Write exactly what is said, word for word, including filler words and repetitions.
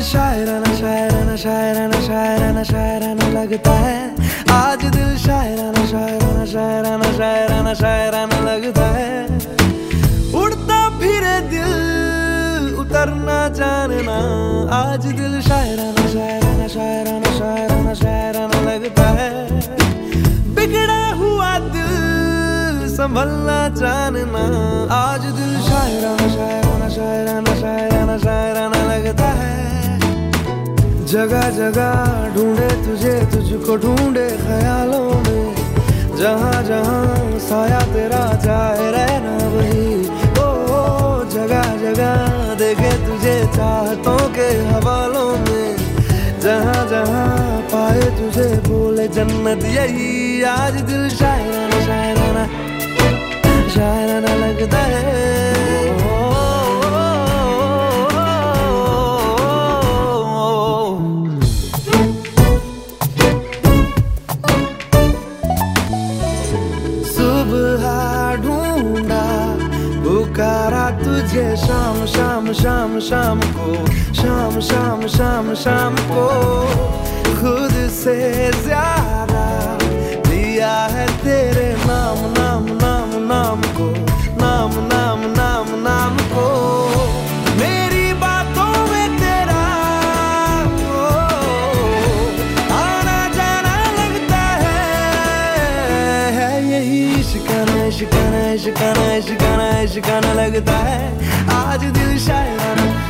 शायराना शायराना शायराना शायराना शायराना लगता है। आज दिल शायराना शायराना शायराना शायराना शायराना लगता है। उड़ता फिरे दिल उतरना जानना, आज दिल शायराना शायराना शायराना शायराना शायराना लगता है। बिगड़ा हुआ दिल संभलना जानना, आज दिल शायराना शायराना शायराना शायराना शायराना लगता है। जगह जगह ढूंढे तुझे, तुझको ढूंढे ख्यालों में, जहाँ जहाँ साया तेरा जाए रहना वही। ओ, ओ जगह जगह देखे तुझे चाहतों के हवालों में, जहाँ जहाँ पाए तुझे बोले जन्नत यही। आज दिल शायराना शायराना शायराना लगता है। सुबह ढूंढा पुकारा तुझे शाम शाम शाम शाम को, शाम शाम शाम शाम को। खुद से ज्यादा दिया है तेरे नाम नाम नाम नाम को, नाम नाम नाम नाम को। मेरी बातों में तेरा ओ, आना जाना लगता है, है यही शिकाना शिकाना शिकाना शिकाना शिकाना लगता है। आज दिल शायराना